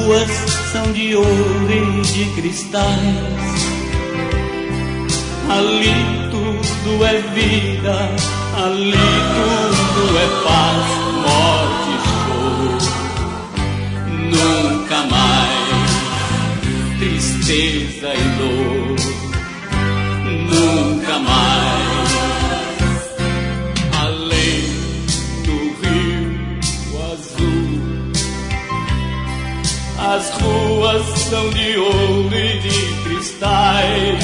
ruas são de ouro e de cristais. Ali tudo é vida, ali tudo é paz, morte e choro. Nunca mais tristeza e dor, nunca mais. Além do rio azul, as ruas são de ouro e de cristais.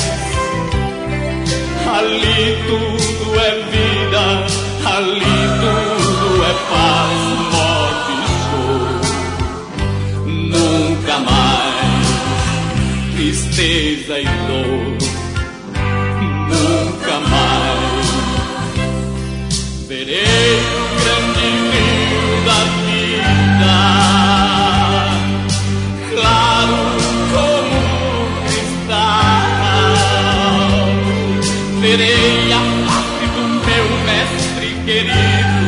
Ali tudo é vida, ali tudo é paz, morte e choro. Nunca mais tristeza e dor, nunca mais. Verei o grande rio da vida, claro como cristal. Verei a face do meu mestre querido.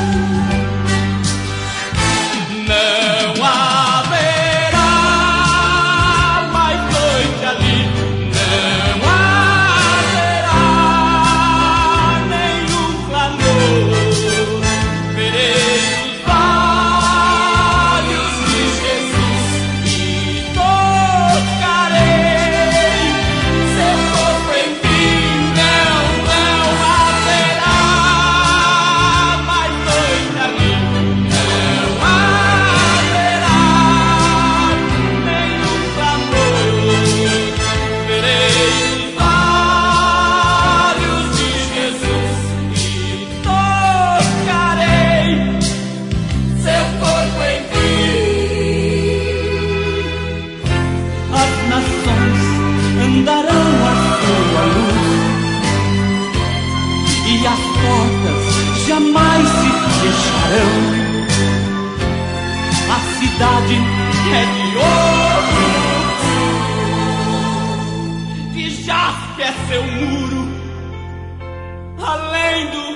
Não haverá mais noite ali, não haverá nenhum clamor. Verei os olhos de Jesus e tocarei seu corpo em mim. Não haverá mais noite ali, não haverá nenhum clamor. Verei os olhos de Jesus e tocarei seu corpo em mim. As nações andarão à sua luz e as portas jamais se fecharão. A cidade é de ouro, de jaspe é seu muro, além do